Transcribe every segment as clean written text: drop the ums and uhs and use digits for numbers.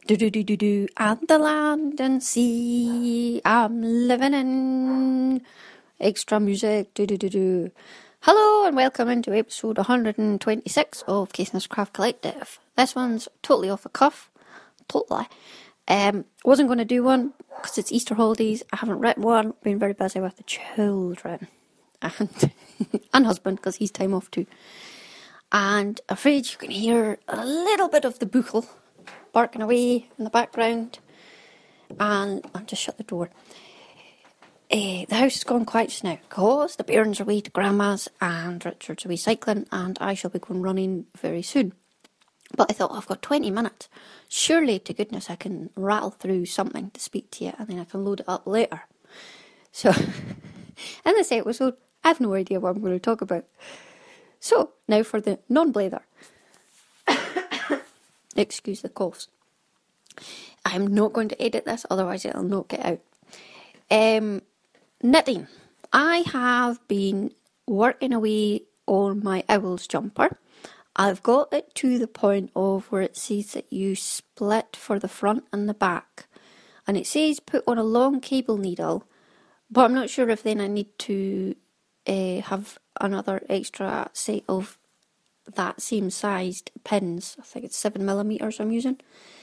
Do do do do do, and the land and sea I'm living in. Extra music, do do do do. Hello and welcome into episode 126 of Caithness Craft Collective. This one's totally off the cuff, totally. Wasn't going to do one because it's Easter holidays. I haven't written one. Been very busy with the children and and husband because he's time off too. And afraid you can hear a little bit of the buchel barking away in the background. And I'll just shut the door. The house has gone quiet just now because the bairns are away to Grandma's and Richard's away cycling, and I shall be going running very soon. But I thought, I've got 20 minutes. Surely, to goodness, I can rattle through something to speak to you, and then I can load it up later. So, in this episode, I have no idea what I'm going to talk about. So, now for the non-blather. Excuse the coughs. I'm not going to edit this, otherwise it'll not get out. Knitting. I have been working away on my owl's jumper. I've got it to the point of where it says that you split for the front and the back. And it says put on a long cable needle, but I'm not sure if then I need to have another extra set of that same sized pins. I think it's 7mm I'm using.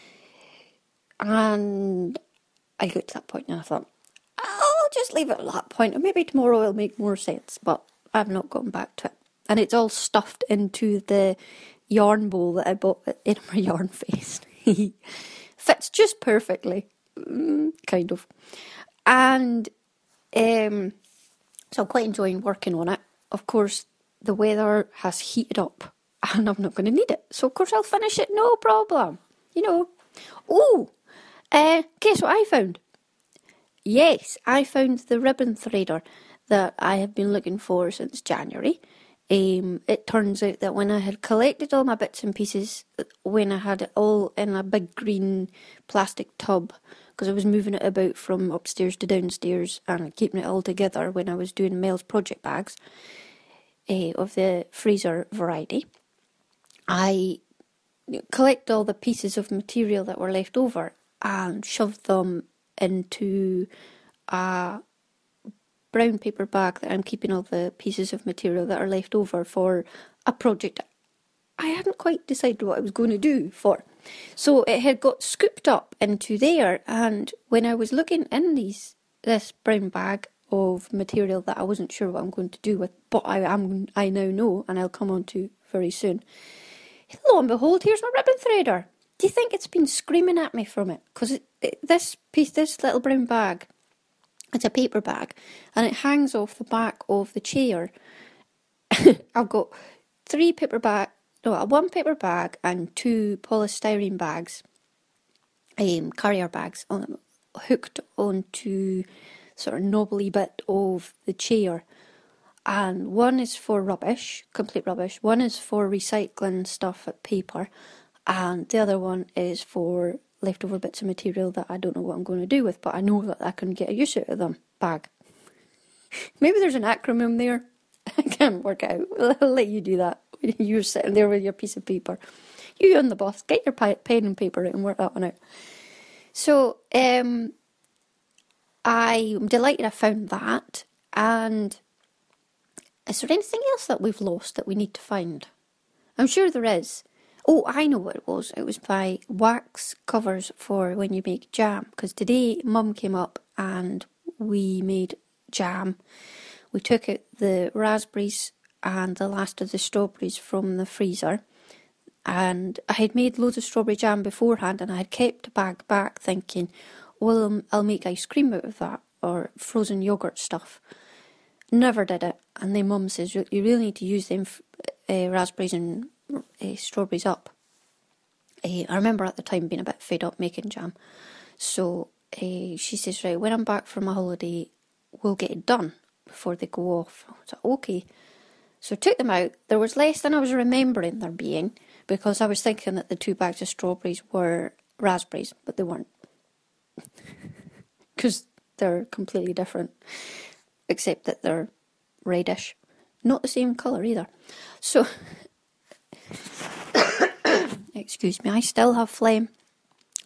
And I got to that point and I thought, I'll just leave it at that point, and maybe tomorrow it'll make more sense, but I've not gone back to it. And it's all stuffed into the yarn bowl that I bought at Edinburgh Yarn Fest. Fits just perfectly, kind of. And so I'm quite enjoying working on it. Of course, the weather has heated up, and I'm not going to need it. So, of course, I'll finish it, no problem. You know. Oh, guess what I found? Yes, I found the ribbon threader that I have been looking for since January. It turns out that when I had collected all my bits and pieces, when I had it all in a big green plastic tub, because I was moving it about from upstairs to downstairs and keeping it all together when I was doing Mel's project bags of the Fraser variety, I collected all the pieces of material that were left over and shoved them into a brown paper bag that I'm keeping all the pieces of material that are left over for a project I hadn't quite decided what I was going to do for. So it had got scooped up into there, and when I was looking in this brown bag of material that I wasn't sure what I'm going to do with, but I now know, and I'll come on to very soon. Lo and behold, here's my ribbon threader. Do you think it's been screaming at me from it? Because this little brown bag, it's a paper bag, and it hangs off the back of the chair. I've got one paper bag and two polystyrene bags, carrier bags, hooked onto sort of knobbly bit of the chair. And one is for rubbish, complete rubbish. One is for recycling stuff at paper. And the other one is for leftover bits of material that I don't know what I'm going to do with, but I know that I can get a use out of them. Bag. Maybe there's an acronym there. I can't work it out. I'll let you do that. You're sitting there with your piece of paper. You on the bus. Get your pen and paper out and work that one out. So, I'm delighted I found that. And is there anything else that we've lost that we need to find? I'm sure there is. Oh, I know what it was. It was by wax covers for when you make jam. Because today, Mum came up and we made jam. We took out the raspberries and the last of the strawberries from the freezer. And I had made loads of strawberry jam beforehand, and I had kept a bag back thinking, well, I'll make ice cream out of that, or frozen yoghurt stuff. Never did it. And then Mum says, you really need to use them raspberries and strawberries up. I remember at the time being a bit fed up making jam. So she says, right, when I'm back from my holiday, we'll get it done before they go off. I was like, okay. So I took them out. There was less than I was remembering there being, because I was thinking that the 2 bags of strawberries were raspberries, but they weren't. Because they're completely different, except that they're reddish. Not the same colour either. So, excuse me, I still have phlegm.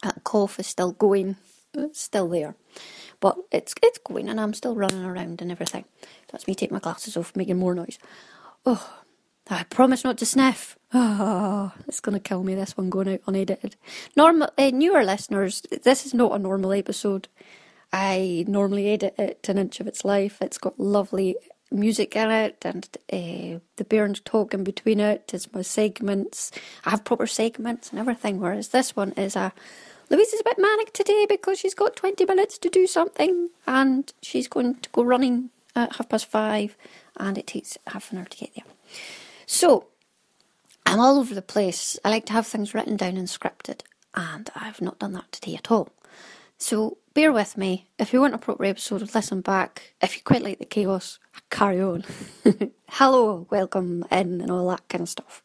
That cough is still going. It's still there. But it's going and I'm still running around and everything. That's me taking my glasses off, making more noise. Oh, I promise not to sniff. Oh, it's going to kill me, this one going out unedited. Newer listeners, this is not a normal episode. I normally edit it to an inch of its life. It's got lovely music in it and the Bairns talk in between it. It's my segments. I have proper segments and everything, whereas this one is Louise is a bit manic today because she's got 20 minutes to do something and she's going to go running at 5:30 and it takes half an hour to get there. So, I'm all over the place. I like to have things written down and scripted, and I've not done that today at all. So, bear with me. If you want a proper episode, listen back. If you quite like the chaos, carry on. Hello, welcome in, and all that kind of stuff.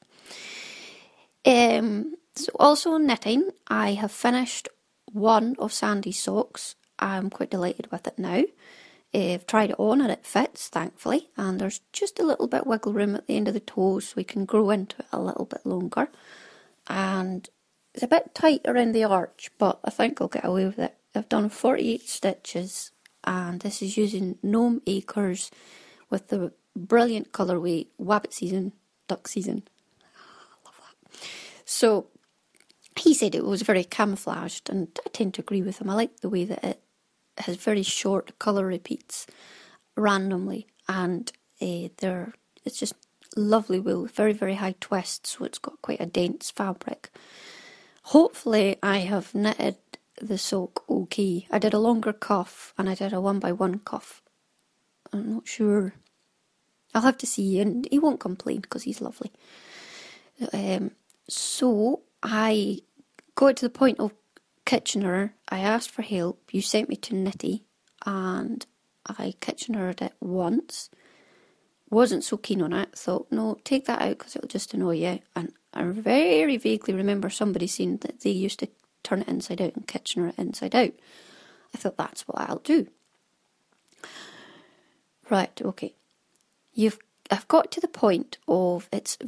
So also knitting, I have finished one of Sandy's socks. I'm quite delighted with it now. I've tried it on and it fits, thankfully, and there's just a little bit wiggle room at the end of the toes so we can grow into it a little bit longer. And it's a bit tight around the arch, but I think I'll get away with it. I've done 48 stitches, and this is using Gnome Acres with the brilliant colourway Wabbit Season, Duck Season. I love that. So he said it was very camouflaged, and I tend to agree with him. I like the way that it has very short colour repeats randomly, and it's just lovely wool, very, very high twist, so it's got quite a dense fabric. Hopefully I have knitted the sock okay. I did a longer cuff and I did a 1x1 cuff. I'm not sure. I'll have to see, and he won't complain because he's lovely. So I got to the point of Kitchener. I asked for help. You sent me to Knitty, and I Kitchenered it once. Wasn't so keen on it. Thought, no, take that out because it'll just annoy you. And I very vaguely remember somebody saying that they used to turn it inside out and Kitchener it inside out. I thought that's what I'll do. Right, okay. I've got to the point of it's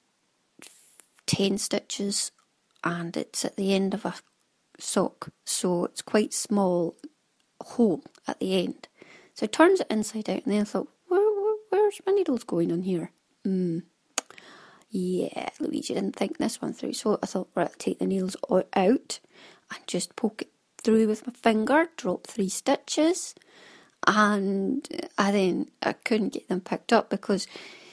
10 stitches and it's at the end of a sock, so it's quite small hole at the end. So I turned it inside out and then I thought, where's my needles going on here? Yeah, Luigi didn't think this one through. So I thought, right, I'll take the needles out and just poke it through with my finger, drop 3 stitches, and I couldn't get them picked up because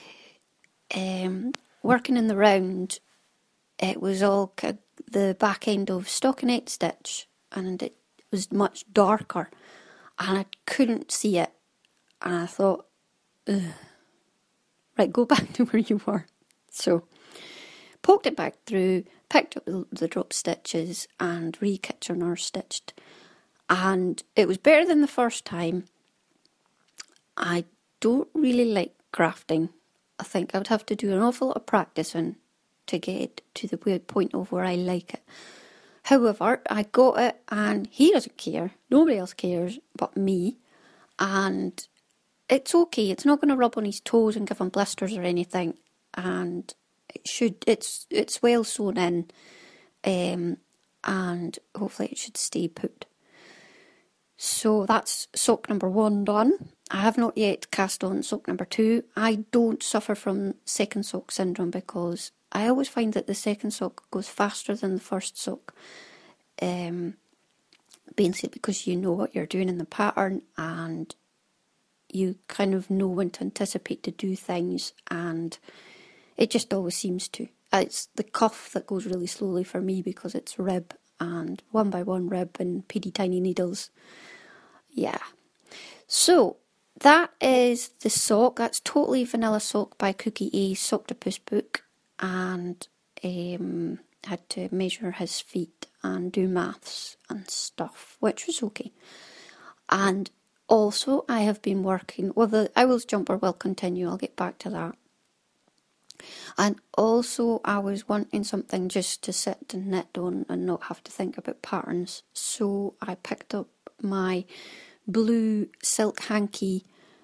working in the round, it was all the back end of stockinette stitch, and it was much darker, and I couldn't see it, and I thought, ugh. Right, go back to where you were. So, poked it back through, picked up the drop stitches, and re-Kitchener stitched, and it was better than the first time. I don't really like grafting. I think I would have to do an awful lot of practicing to get to the point of where I like it. However, I got it and he doesn't care. Nobody else cares but me. And it's okay. It's not going to rub on his toes and give him blisters or anything. And it's well sewn in. And hopefully it should stay put. So that's sock number 1 done. I have not yet cast on sock number 2. I don't suffer from second sock syndrome because I always find that the second sock goes faster than the first sock. Basically because you know what you're doing in the pattern and you kind of know when to anticipate to do things, and it just always seems to. It's the cuff that goes really slowly for me because it's rib and 1x1 rib and PD tiny needles. Yeah. So that is the sock. That's Totally Vanilla Sock by Cookie A Socktopus book, and had to measure his feet and do maths and stuff, which was okay. And also I have been working, well, the Owl's jumper will continue, I'll get back to that. And also I was wanting something just to sit and knit on and not have to think about patterns, so I picked up my blue silk hanky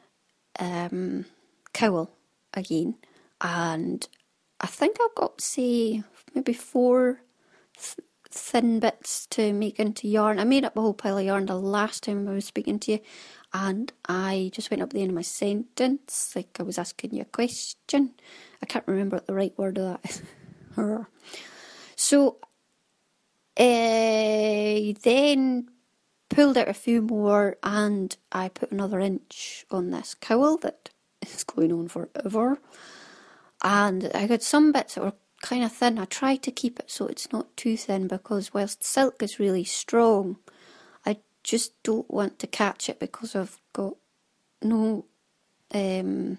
cowl again, and I think I've got, say, maybe 4 thin bits to make into yarn. I made up a whole pile of yarn the last time I was speaking to you, and I just went up the end of my sentence, like I was asking you a question. I can't remember what the right word of that is. So, then pulled out a few more, and I put another inch on this cowl that is going on forever. And I got some bits that were kind of thin. I tried to keep it so it's not too thin, because whilst silk is really strong, I just don't want to catch it, because I've got no, I'm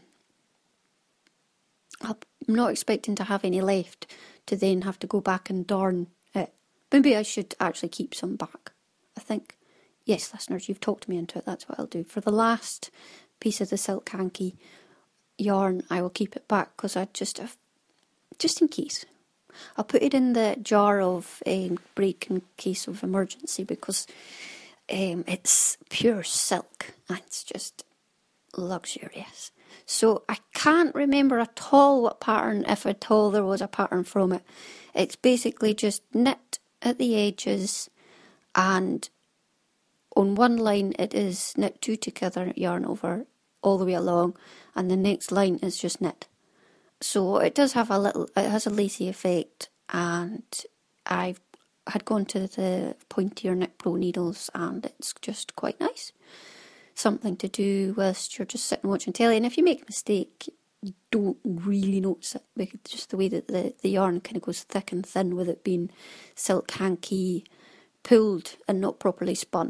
not expecting to have any left to then have to go back and darn it. Maybe I should actually keep some back, I think. Yes, listeners, you've talked me into it. That's what I'll do. For the last piece of the silk hanky yarn, I will keep it back, because I just in case. I'll put it in the jar of break in case of emergency, because it's pure silk and it's just luxurious. So I can't remember at all what pattern, if at all there was a pattern from it. It's basically just knit at the edges, and on one line it is knit 2 together yarn over all the way along, and the next line is just knit. So it does have it has a lacy effect, and I had gone to the pointier Knit Pro needles, and it's just quite nice. Something to do whilst you're just sitting watching telly, and if you make a mistake, you don't really notice it, because just the way that the yarn kind of goes thick and thin with it being silk hanky pulled and not properly spun.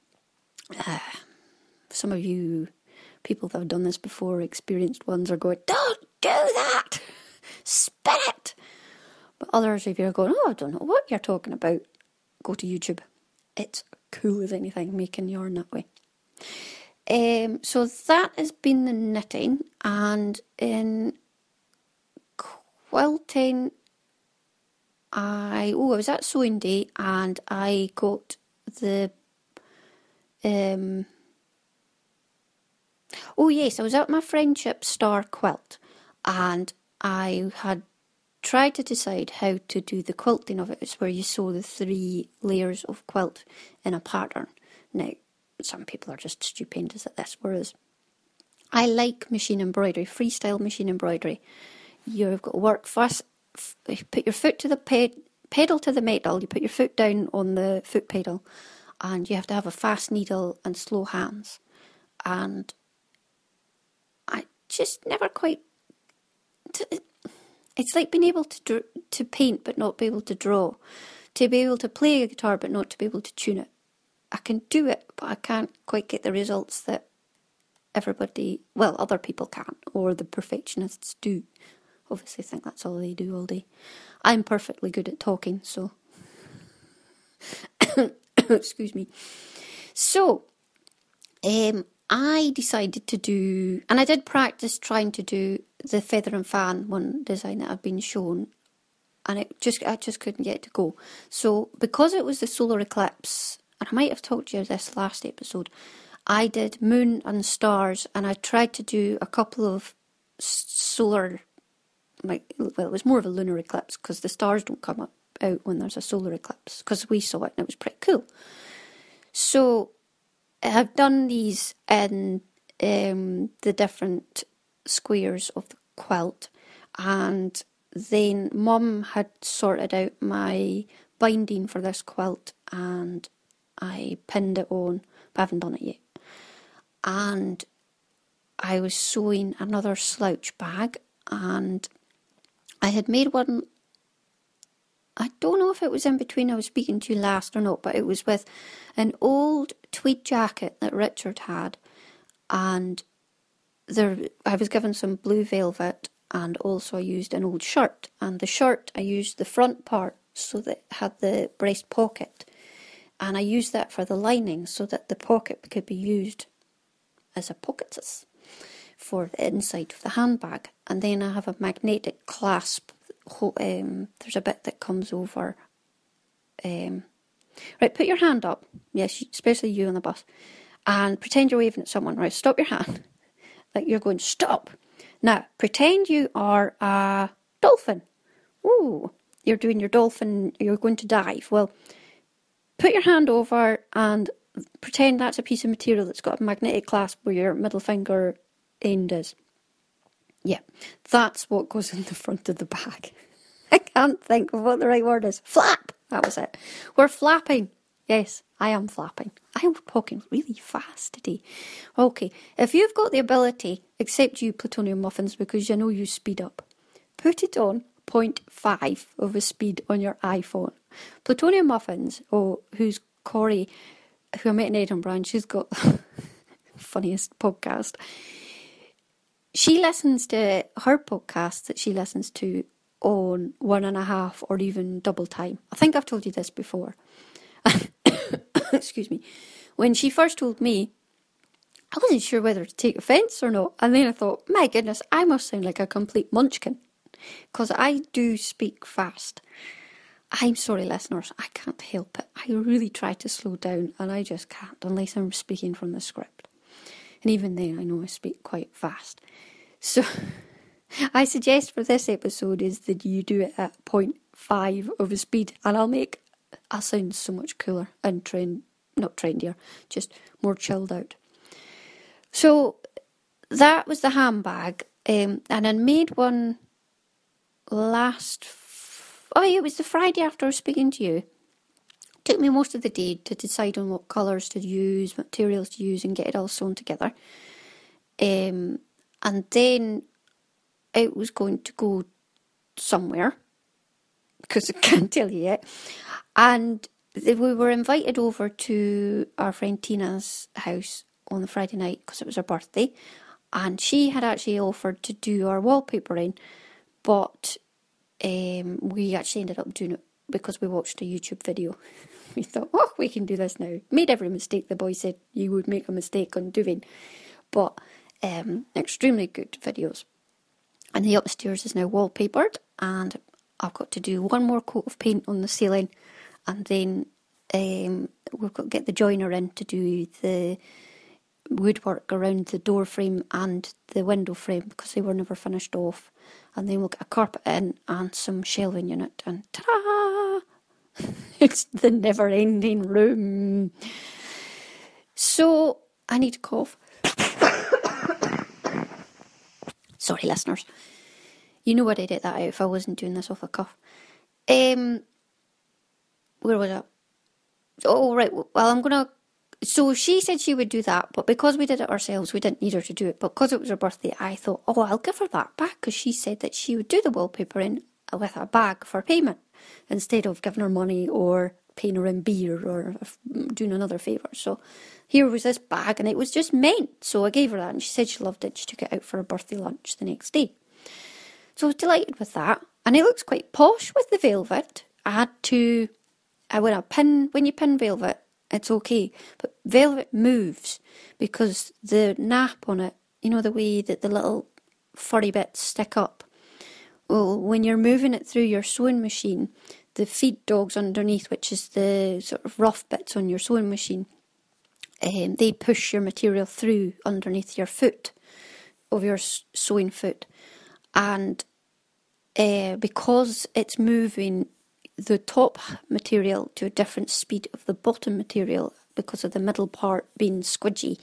Some of you people that have done this before, experienced ones, are going, don't do that, spin it. But others of you are going, oh, I don't know what you're talking about. Go to YouTube. It's cool as anything, making yarn that way. So that has been the knitting, and in quilting, I was at sewing day, and I got the I was at my Friendship Star quilt, and I had tried to decide how to do the quilting of it. It's where you sew the 3 layers of quilt in a pattern. Now, some people are just stupendous at this, whereas I like machine embroidery, freestyle machine embroidery. You've got to work fast, put your foot to the pedal to the metal, you put your foot down on the foot pedal, and you have to have a fast needle and slow hands. And I just never quite... It's like being able to paint but not be able to draw, to be able to play a guitar but not to be able to tune it. I can do it, but I can't quite get the results that other people can, or the perfectionists do. Obviously, I think that's all they do all day. I'm perfectly good at talking, so... Excuse me. So, I decided to do, and I did practice trying to do the feather and fan one design that I've been shown, and I just couldn't get it to go. So because it was the solar eclipse, and I might have talked to you this last episode, I did moon and stars, and I tried to do a couple of solar, it was more of a lunar eclipse, because the stars don't come out when there's a solar eclipse, because we saw it and it was pretty cool. So I've done these in the different squares of the quilt, and then Mum had sorted out my binding for this quilt, and I pinned it on, but I haven't done it yet. And I was sewing another slouch bag, and I had made one. I don't know if it was in between I was speaking to you last or not, but it was with an old tweed jacket that Richard had, and I was given some blue velvet, and also I used an old shirt, and the shirt I used the front part so that it had the breast pocket, and I used that for the lining so that the pocket could be used as a pocket for the inside of the handbag. And then I have a magnetic clasp. There's a bit that comes over. Right, put your hand up. Yes, especially you on the bus. And pretend you're waving at someone. Right, stop your hand. Like you're going, stop. Now, pretend you are a dolphin. Ooh, you're doing your dolphin, you're going to dive. Well, put your hand over and pretend that's a piece of material that's got a magnetic clasp where your middle finger end is. Yeah, that's what goes in the front of the bag. I can't think of what the right word is. Flap! That was it. We're flapping. Yes, I am flapping. I'm talking really fast today. Okay, if you've got the ability, except you plutonium muffins, because you know you speed up, put it on 0.5 of a speed on your iPhone. Plutonium muffins, who's Corey, who I met in Edinburgh, and she's got the funniest podcast. She listens to her podcasts that she listens to on 1.5 or even double time. I think I've told you this before. Excuse me. When she first told me, I wasn't sure whether to take offence or not. And then I thought, my goodness, I must sound like a complete munchkin. Because I do speak fast. I'm sorry, listeners, I can't help it. I really try to slow down and I just can't unless I'm speaking from the script. And even then, I know I speak quite fast. So, I suggest for this episode is that you do it at 0.5 of a speed and I'll sound so much cooler and not trendier, just more chilled out. So, that was the handbag. And I made one it was the Friday after I was speaking to you. It took me most of the day to decide on what colours to use, materials to use and get it all sewn together. And then it was going to go somewhere, because I can't tell you yet. And we were invited over to our friend Tina's house on the Friday night because it was her birthday. And she had actually offered to do our wallpapering, but we actually ended up doing it because we watched a YouTube video. We thought, we can do this now. Made every mistake the boy said you would make a mistake on doing. But extremely good videos. And the upstairs is now wallpapered, and I've got to do one more coat of paint on the ceiling, and then we've got to get the joiner in to do the woodwork around the door frame and the window frame because they were never finished off. And then we'll get a carpet in and some shelving unit, and ta-da! It's the never-ending room. So, I need to cough. Sorry, listeners. You know I'd edit that out if I wasn't doing this off a cuff. Where was I? Oh, right. Well, I'm going to... So she said she would do that, but because we did it ourselves, we didn't need her to do it. But because it was her birthday, I thought, I'll give her that back, because she said that she would do the wallpapering with a bag for payment instead of giving her money or paying her in beer or doing another favour. So here was this bag, and it was just meant. So I gave her that, and she said she loved it. She took it out for her birthday lunch the next day. So I was delighted with that. And it looks quite posh with the velvet. When you pin velvet, it's okay. But velvet moves because the nap on it, you know, the way that the little furry bits stick up. Well, when you're moving it through your sewing machine, the feed dogs underneath, which is the sort of rough bits on your sewing machine, they push your material through underneath your foot, of your sewing foot. And because it's moving the top material to a different speed of the bottom material because of the middle part being squidgy,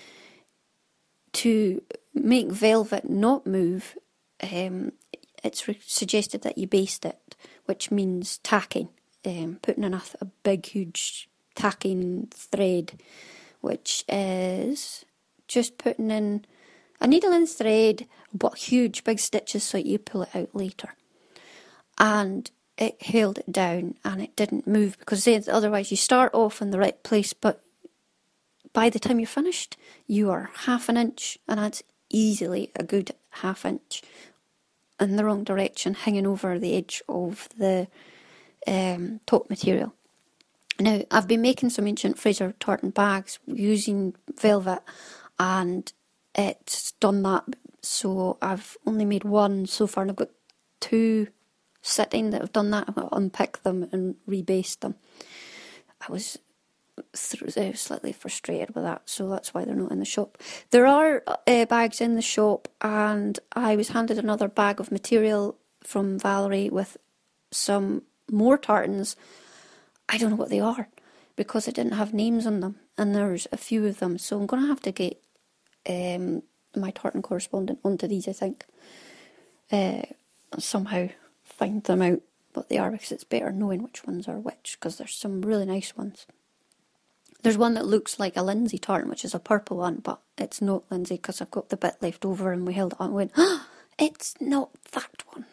to make velvet not move, it's suggested that you baste it, which means tacking, putting in a big, huge tacking thread, which is just putting in a needle and thread, but huge, big stitches so you pull it out later. And it held it down and it didn't move, because otherwise you start off in the right place, but by the time you're finished, you are half an inch, and that's easily a good half inch in the wrong direction, hanging over the edge of the top material. Now, I've been making some ancient Fraser tartan bags using velvet, and it's done that. So I've only made one so far, and I've got two sitting that have done that. I've got to unpick them and rebaste them. I was slightly frustrated with that, so that's why they're not in the shop. There are bags in the shop, and I was handed another bag of material from Valerie with some more tartans. I don't know what they are because it didn't have names on them, and there's a few of them. So I'm going to have to get my tartan correspondent onto these, I think. Somehow find them out what they are, because it's better knowing which ones are which, because there's some really nice ones. There's one that looks like a Lindsay tartan, which is a purple one, but it's not Lindsay because I've got the bit left over and we held it on and went, oh, it's not that one.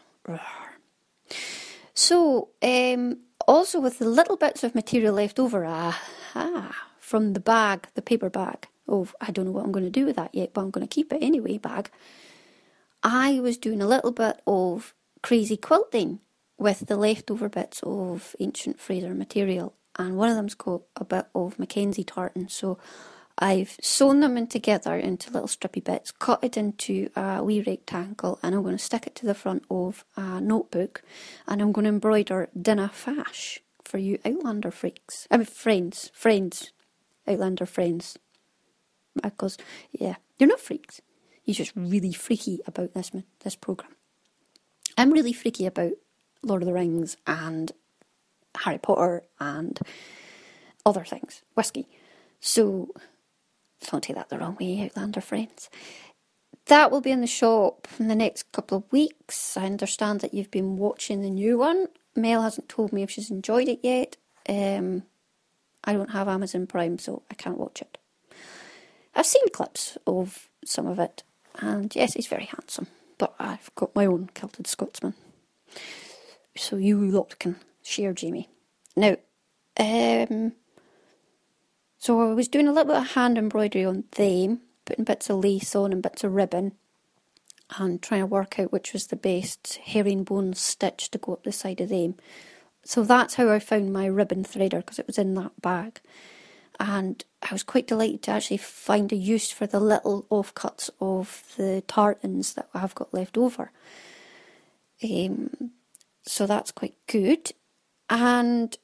So, also with the little bits of material left over, from the bag, the paper bag of, I don't know what I'm going to do with that yet, but I'm going to keep it anyway, bag. I was doing a little bit of crazy quilting with the leftover bits of ancient Fraser material, and one of them's got a bit of Mackenzie tartan, so I've sewn them in together into little strippy bits, cut it into a wee rectangle, and I'm going to stick it to the front of a notebook, and I'm going to embroider Dinna Fash for you Outlander freaks. I mean, friends, Outlander friends. Because, yeah, you're not freaks. You're just really freaky about this programme. I'm really freaky about Lord of the Rings and Harry Potter and other things. Whiskey. So, don't take that the wrong way, Outlander friends. That will be in the shop in the next couple of weeks. I understand that you've been watching the new one. Mel hasn't told me if she's enjoyed it yet. I don't have Amazon Prime, so I can't watch it. I've seen clips of some of it, and yes, he's very handsome, but I've got my own kilted Scotsman. So you lot can share Jamie. Now, so I was doing a little bit of hand embroidery on them, putting bits of lace on and bits of ribbon, and trying to work out which was the best herringbone stitch to go up the side of them. So that's how I found my ribbon threader, because it was in that bag. And I was quite delighted to actually find a use for the little offcuts of the tartans that I've got left over. So that's quite good. And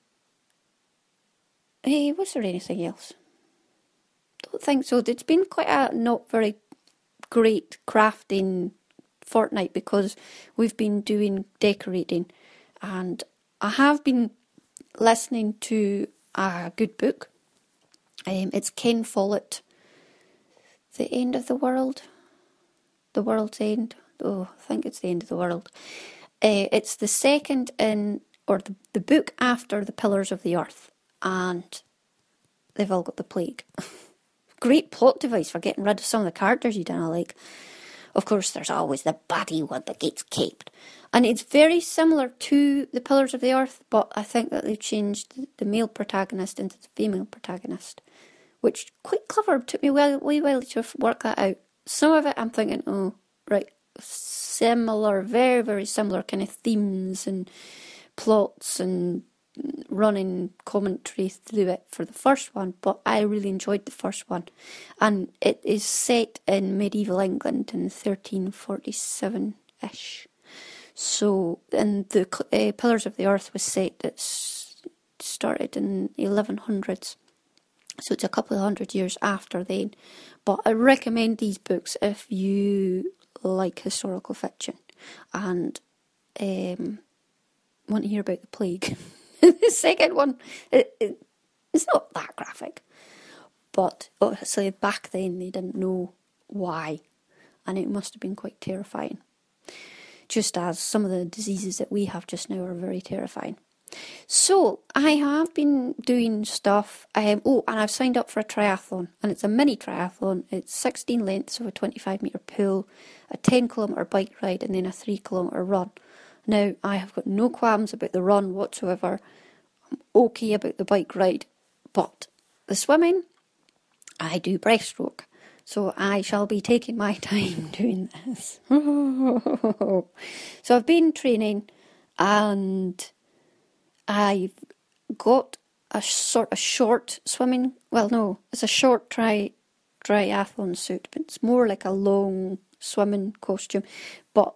was there anything else? Don't think so. It's been quite a not very great crafting fortnight because we've been doing decorating, and I have been listening to a good book. It's Ken Follett, The End of the World, The World's End. Oh, I think it's The End of the World. It's the second or the book after The Pillars of the Earth, and they've all got the plague. Great plot device for getting rid of some of the characters you didn't like. Of course, there's always the baddie one that gets kept. And it's very similar to The Pillars of the Earth, but I think that they've changed the male protagonist into the female protagonist, which quite clever. It took me a wee while to work that out. Some of it I'm thinking, oh, right, similar, very, very similar kind of themes and plots and running commentary through it for the first one, but I really enjoyed the first one. And it is set in medieval England in 1347-ish. So, and the Pillars of the Earth was set, it started in 1100s. So it's a couple of hundred years after then. But I recommend these books if you like historical fiction and want to hear about the plague. The second one, it's not that graphic. But obviously back then they didn't know why. And it must have been quite terrifying. Just as some of the diseases that we have just now are very terrifying. So, I have been doing stuff, and I've signed up for a triathlon, and it's a mini triathlon. It's 16 lengths of a 25 metre pool, a 10 kilometre bike ride, and then a 3 kilometre run. Now, I have got no qualms about the run whatsoever. I'm okay about the bike ride, but the swimming, I do breaststroke. So I shall be taking my time doing this. So I've been training, and I've got a sort of short swimming, well no, it's a short triathlon suit, but it's more like a long swimming costume. But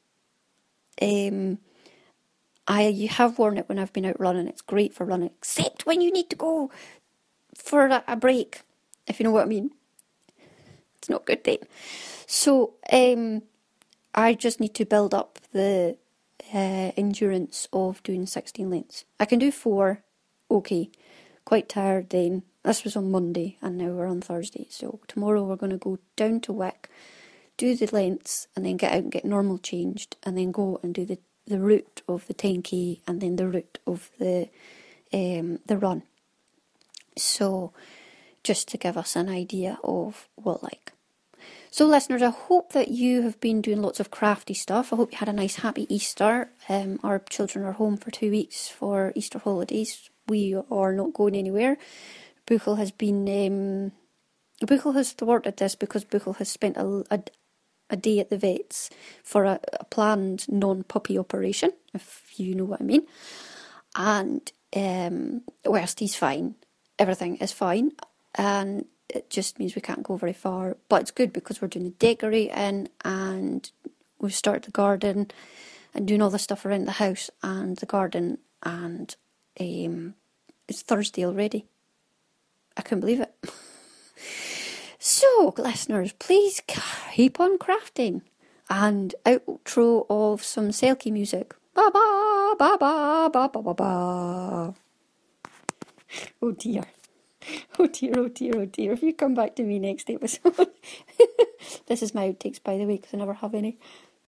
I have worn it when I've been out running. It's great for running, except when you need to go for a break, if you know what I mean. It's not good then. So I just need to build up the endurance of doing 16 lengths. I can do 4, okay. Quite tired then. This was on Monday and now we're on Thursday. So tomorrow we're going to go down to Wick, do the lengths and then get out and get normal changed and then go and do the route of the 10k and then the route of the run. So just to give us an idea of what like. So listeners, I hope that you have been doing lots of crafty stuff. I hope you had a nice happy Easter. Our children are home for 2 weeks for Easter holidays. We are not going anywhere. Buchel has been... Buchel has thwarted this because Buchel has spent a day at the vets for a planned non-puppy operation, if you know what I mean. And whilst he's fine, everything is fine. And it just means we can't go very far. But it's good because we're doing the decorating and we've started the garden and doing all the stuff around the house and the garden. And it's Thursday already. I couldn't believe it. So, listeners, please keep on crafting. And outro of some Selkie music. Ba ba ba ba ba ba ba ba. Oh dear. Oh dear, oh dear, oh dear. If you come back to me next episode. This is my outtakes, by the way, because I never have any.